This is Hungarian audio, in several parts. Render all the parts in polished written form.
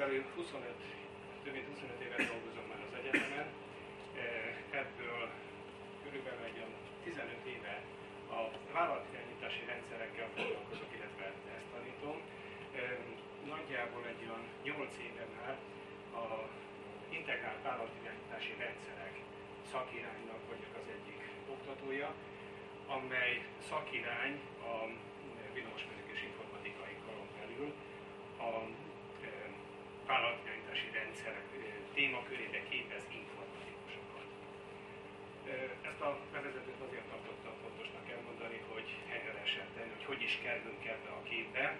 körülbelül 25, több mint 25 évet dolgozom már az egyetemen, ebből körülbelül egy 15 éve a vállalatirányítási rendszerekkel foglalkozok, illetve ezt tanítom. Nagyjából egy olyan 8 éve már a integrált vállalatirányítási rendszerek szakiránynak vagyok az egyik oktatója, amely szakirány a villamosmérnök és informatikai karon belül a vállalatirányítási rendszerek témakörébe képez informatikusokat. Ezt a bevezetőt azért tartottam fontosnak elmondani, hogy helyre lehessen tenni, hogy is kerülünk ebbe a képbe.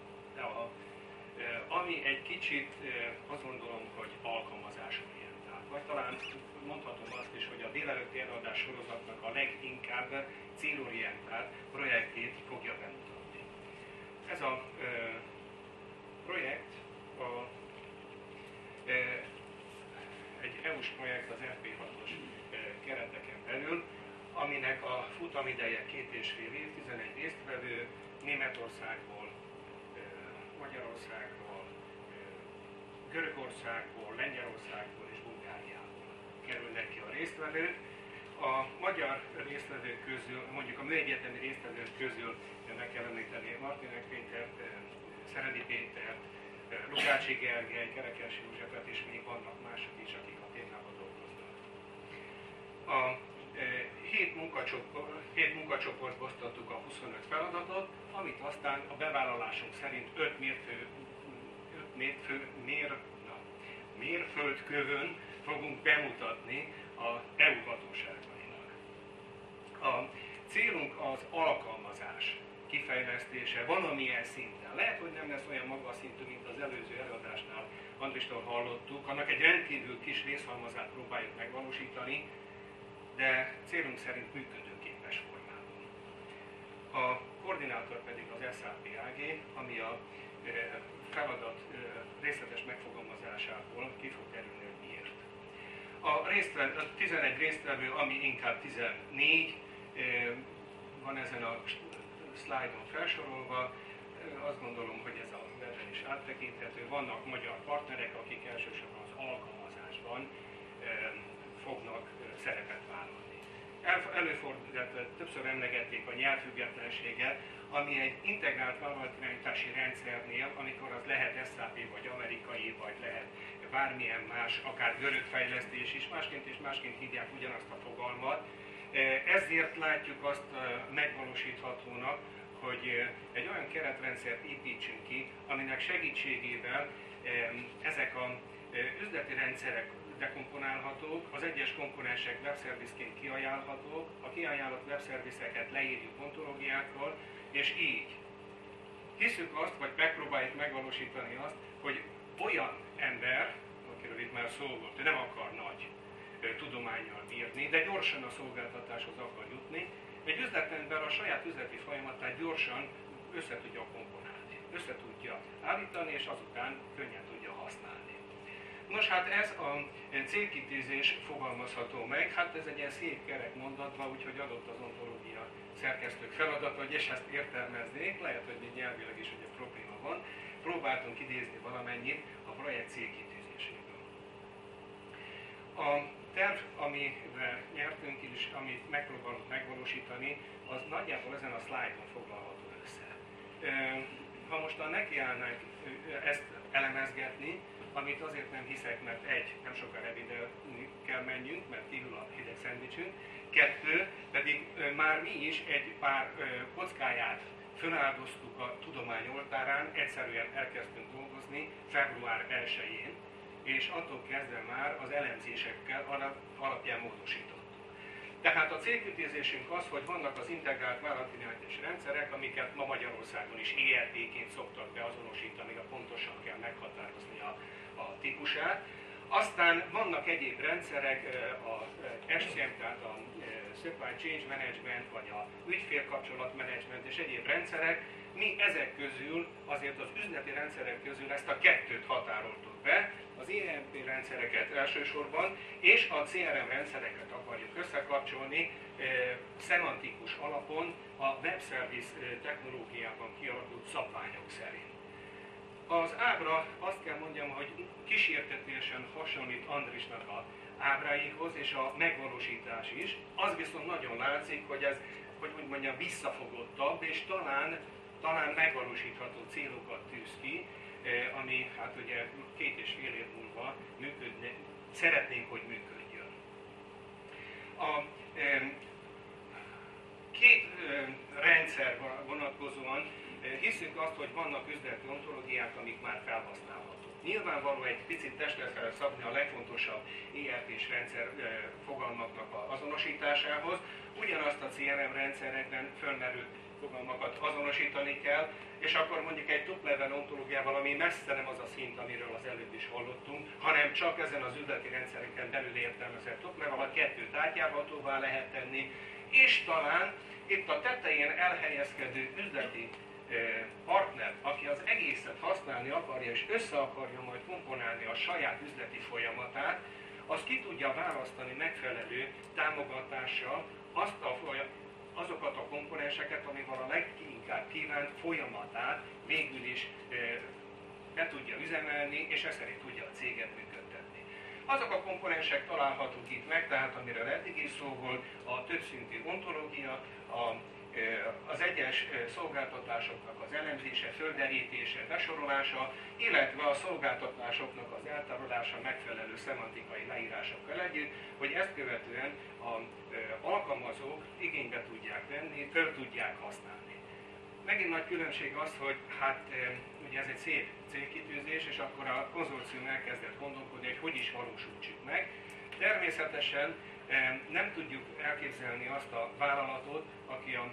Ami egy kicsit azt gondolom, hogy alkalmazásorientált. Vagy talán mondhatom azt is, hogy a délelőtti előadás sorozatnak a leginkább célorientált projektét fogja bemutatni. Ez a projekt egy EU-s projekt az FP6-os kereteken belül, aminek a futamideje 2,5 év, 11 résztvevő, Németországból, Magyarországról, Görögországból, Lengyelországból és Bulgáriából kerülnek ki a résztvevők. A magyar résztvevők közül, mondjuk a műegyetemi résztvevők közül meg kell említeni Martinek Pétert, Szeredi Pétert, Lukácsi Gergely, Kerekes Józsefet, és még vannak mások is, akik a témában dolgoznak. A 7 munkacsoportba osztottuk a 25 feladatot, amit aztán a bevállalásunk szerint 5 mérföldkövön fogunk bemutatni az EU hatóságainak. A célunk az alkalmazás kifejlesztése valamilyen szinten. Lehet, hogy nem lesz olyan magas szintű, mint az előző előadásnál Andristól hallottuk, annak egy rendkívül kis részhalmazát próbáljuk megvalósítani, de célunk szerint működőképes formában. A koordinátor pedig az SAP-AG, ami a feladat részletes megfogalmazásából ki fog kerülni, hogy miért. A 11 résztvevő, ami inkább 14, van ezen a szlájdon felsorolva. Azt gondolom, hogy ez a webben is áttekinthető. Vannak magyar partnerek, akik elsősorban az alkalmazásban fognak szerepet vállalni. Előfordult, többször emlegették a nyelvfüggetlenséget, ami egy integrált vállalatirányítási rendszernél, amikor az lehet SAP vagy amerikai, vagy lehet bármilyen más, akár görög fejlesztés is, másként és másként hívják ugyanazt a fogalmat. Ezért látjuk azt megvalósíthatónak, hogy egy olyan keretrendszert építsünk ki, aminek segítségével ezek az üzleti rendszerek dekomponálhatók, az egyes komponensek webszervizként kiajánlhatók, a kiajánlott webszervizeket leírjuk ontológiákkal, és így hiszük azt, vagy megpróbáljuk megvalósítani azt, hogy olyan ember, akiről itt már szó volt, ő nem akar nagy tudománnyal bírni, de gyorsan a szolgáltatáshoz akar jutni, egy üzletember a saját üzleti folyamatát gyorsan össze tudja komponálni, össze tudja állítani, és azután könnyen tudja használni. Nos, hát ez a célkitűzés fogalmazható meg, hát ez egy ilyen szép kerek mondatva, úgyhogy adott az ontológia szerkesztők feladata, hogy és ezt értelmeznék, lehet, hogy még nyelvileg is egy probléma van. Próbáltunk idézni valamennyit a projekt célkitűzéséből. A terv, amivel nyertünk és amit megpróbálunk megvalósítani, az nagyjából ezen a szlájdon foglalható össze. Ha mostan nekiállnánk ezt elemezgetni, amit azért nem hiszek, mert nem sokára ebédelni kell menjünk, mert kívül a hideg szendvicsünk, 2, pedig már mi is egy pár kockáját föláldoztuk a tudomány oltárán, egyszerűen elkezdtünk dolgozni február 1-én, és attól kezdve már az elemzésekkel alapján módosítottuk. Tehát a célkitűzésünk az, hogy vannak az integrált vállalatirányítási rendszerek, amiket ma Magyarországon is ERP-ként szoktak beazonosítani, a pontosan kell meghatározni a típusát. Aztán vannak egyéb rendszerek, a SCM, tehát a Supply Change Management, vagy a ügyfélkapcsolat management és egyéb rendszerek. Mi ezek közül, azért az üzleti rendszerek közül ezt a 2-t határoltuk be, az ERP rendszereket elsősorban, és a CRM rendszereket akarjuk összekapcsolni szemantikus alapon a webservice technológiában kialakult szabványok szerint. Az ábra, azt kell mondjam, hogy kísértetiesen hasonlít Andrisnak a ábráihoz, és a megvalósítás is. Az viszont nagyon látszik, hogy ez, hogy úgy mondjam, visszafogottabb, és talán megvalósítható célokat tűz ki, ami hát ugye 2,5 év múlva szeretnénk, hogy működjön. A két rendszer vonatkozóan hiszünk azt, hogy vannak üzleti ontológiák, amik már felhasználhatók. Nyilvánvaló egy picit testre kell szabni a legfontosabb ERP-s rendszer fogalmaknak az azonosításához. Ugyanazt a CRM rendszerekben fölmerült fogalmakat azonosítani kell, és akkor mondjuk egy top-level ontológiával, ami messze nem az a szint, amiről az előbb is hallottunk, hanem csak ezen az üzleti rendszereken belül értelmezett top-level, a kettőt átjárhatóvá lehet tenni, és talán itt a tetején elhelyezkedő üzleti partner, aki az egészet használni akarja és össze akarja majd komponálni a saját üzleti folyamatát, az ki tudja választani megfelelő támogatással azokat a komponenseket, amivel a leginkább kívánt folyamatát végül is be tudja üzemelni, és ez szerint tudja a céget működtetni. Azok a komponensek találhatók itt meg, tehát amiről eddig is szó volt, a többszintű ontológia, az egyes szolgáltatásoknak az elemzése, földerítése, besorolása, illetve a szolgáltatásoknak az eltárolása megfelelő szemantikai leírásokkal együtt, hogy ezt követően az alkalmazók igénybe tudják venni, föl tudják használni. Megint nagy különbség az, hogy hát ugye ez egy szép célkitűzés, és akkor a konzorcium elkezdett gondolkodni, hogy is valósítsuk meg. Természetesen nem tudjuk elképzelni azt a vállalatot, aki a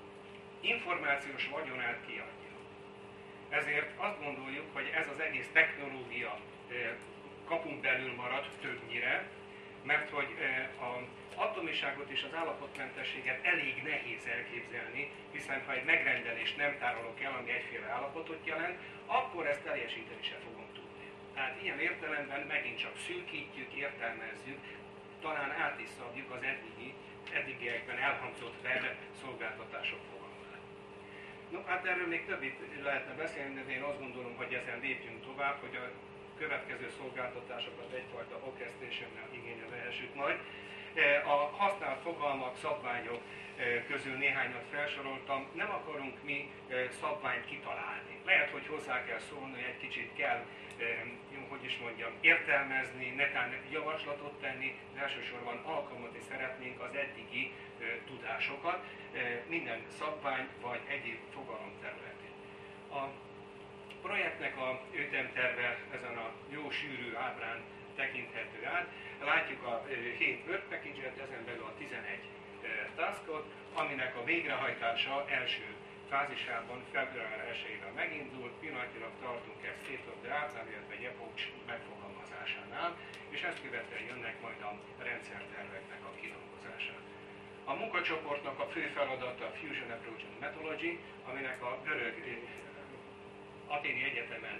információs vagyonát kiadja. Ezért azt gondoljuk, hogy ez az egész technológia kapunk belül marad többnyire, mert hogy az atomiságot és az állapotmentességet elég nehéz elképzelni, hiszen ha egy megrendelést nem tárolok el, ami egyféle állapotot jelent, akkor ezt teljesíteni se fogom tudni. Tehát ilyen értelemben megint csak szűkítjük, értelmezzük, talán át is szabjuk az eddigiekben elhangzott web szolgáltatások fogalmát. No, hát erről még többit lehetne beszélni, de én azt gondolom, hogy ezen lépjünk tovább, hogy a következő szolgáltatásokat egyfajta orchestrationnel igénybe vehessük majd. A használt fogalmak, szabványok közül néhányat felsoroltam, nem akarunk mi szabványt kitalálni. Lehet, hogy hozzá kell szólni, egy kicsit kell, hogy is mondjam, értelmezni, netán javaslatot tenni, de elsősorban alkalmazni szeretnénk az eddigi tudásokat minden szabvány vagy egyéb fogalom területén. A projektnek a ütemterve ezen a jó sűrű ábrán tekinthető át. Látjuk a 7 work package-et, ezen belül a 11 taskot, aminek a végrehajtása első fázisában február 1-ével megindul, pillanatilag tartunk egy state of the art, illetve egy epoch megfogalmazásánál, és ezt követően jönnek majd a rendszerterveknek a kidolgozása. A munkacsoportnak a fő feladata a Fusion Approach and Methodology, aminek a görög Athéni Egyetemen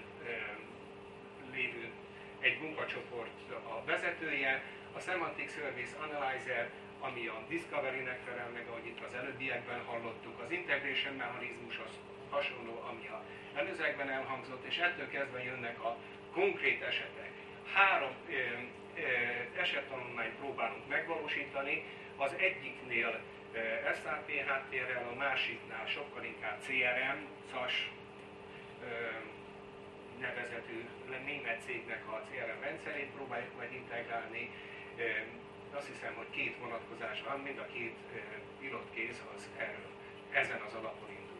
lévő egy munkacsoport a vezetője, a Semantic Service Analyzer, ami a Discovery-nek felel meg, ahogy itt az előbbiekben hallottuk, az Integration mechanizmus az hasonló, ami a előzőekben elhangzott, és ettől kezdve jönnek a konkrét esetek. 3 esettanulmányt próbálunk megvalósítani, az egyiknél SAP háttérrel, a másiknál sokkal inkább CRM, SAS nevezetű német cégnek a CRM rendszerét próbáljuk majd integrálni. Azt hiszem, hogy 2 vonatkozás van, mind a 2 pilot case az erről, ezen az alapon indul.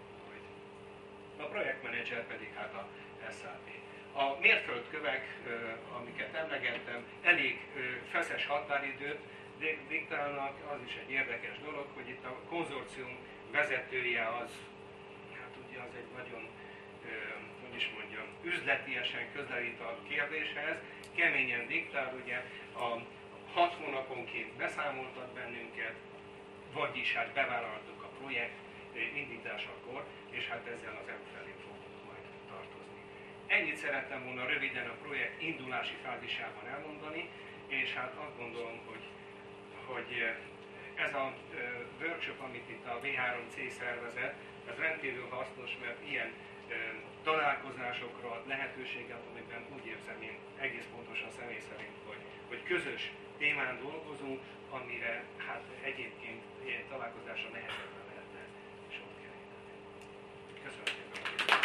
A projektmenedzser pedig hát a SAP. A mérföldkövek, amiket emlegettem, elég feszes határidőt diktálnak, az is egy érdekes dolog, hogy itt a konzorcium vezetője az, hát ugye az egy nagyon, hogy is mondjam, üzletiesen közelít a kérdéshez, keményen diktál, ugye a 6 hónaponként beszámoltat bennünket, vagyis hát bevállaltuk a projekt indításakor, és hát ezzel az EU felé fogunk majd tartozni. Ennyit szerettem volna röviden a projekt indulási fázisában elmondani, és hát azt gondolom, hogy ez a workshop, amit itt a V3C szervezet, ez rendkívül hasznos, mert ilyen találkozásokra, lehetőséget, amiben úgy érzem én egész pontosan személy szerint, hogy közös témán dolgozunk, amire hát egyébként ilyen találkozásra nehezebben lehetne sor keríteni. Köszönöm szépen!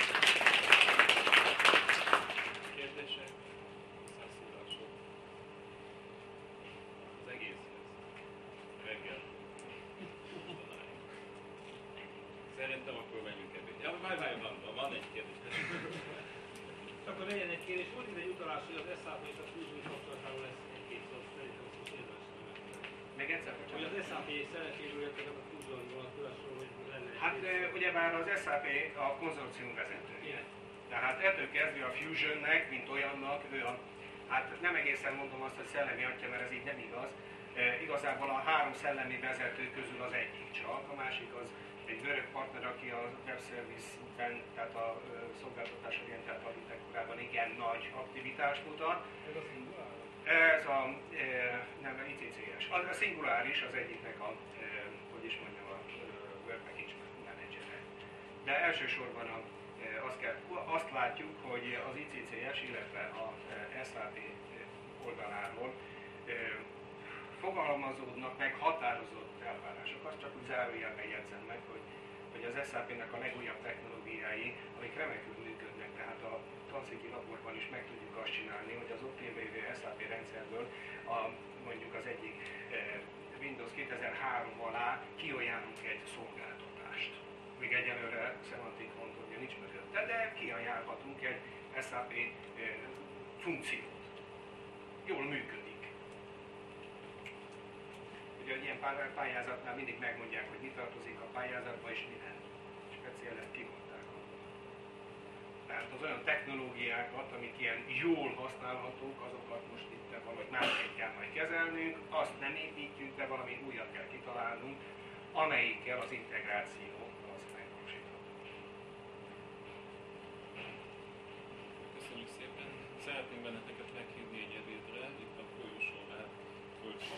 Kérdések? Szászólások? Az egészhez. Reggel. Szerintem akkor menjünk ebben. Ja, várj, van egy kérdés. Akkor legyen egy kérdés. Volt itt egy utalás, hogy az SAP és a Fusion kapcsolatáról lesz egy-két szó, szerintem azt érdemes megtenni. Még egyszer, Hogy az SAP szerepéről jöttek a Fusion vonatkozásról, hogy lenne egy hát két ugyebár az SAP a konzorcium vezetője. Tehát ettől kezdve a Fusionnek, mint olyannak, ő a, hát nem egészen mondom azt, hogy szellemi atya, mert ez így nem igaz. Igazából a 3 szellemi vezető közül az egyik csak, a másik az egy görög partner, aki a web service-ben, tehát a szolgáltatás orientált architektúrában igen nagy aktivitást mutat. Ez a Singular? Ez a nem, ICCS. A Singular is az egyiknek a, hogy is mondjam, a Web Package Manager. De elsősorban azt látjuk, hogy az ICCS, illetve a SAP oldaláról fogalmazódnak meg határozott elvárások. Azt csak úgy zárójelben jegyzem meg, hogy az SAP-nek a legújabb technológiái, amik remekül működnek, tehát a Tanszéki laborban is meg tudjuk azt csinálni, hogy az ott lévő SAP rendszerből mondjuk az egyik Windows 2003 alá kiajánlunk egy szolgáltatást. Még egyelőre Semantic Controlja nincs mögötte, de kiajánlhatunk egy SAP funkciót. Jól működik. Ugye egy ilyen pályázatnál mindig megmondják, hogy mi tartozik a pályázatba és mi nem. Speciál ezt kimondták. Tehát az olyan technológiákat, amik ilyen jól használhatók, azokat most itt valahogy másképp kell majd kezelnünk, azt nem építjük be, valami újat kell kitalálnunk, amelyikkel az integráció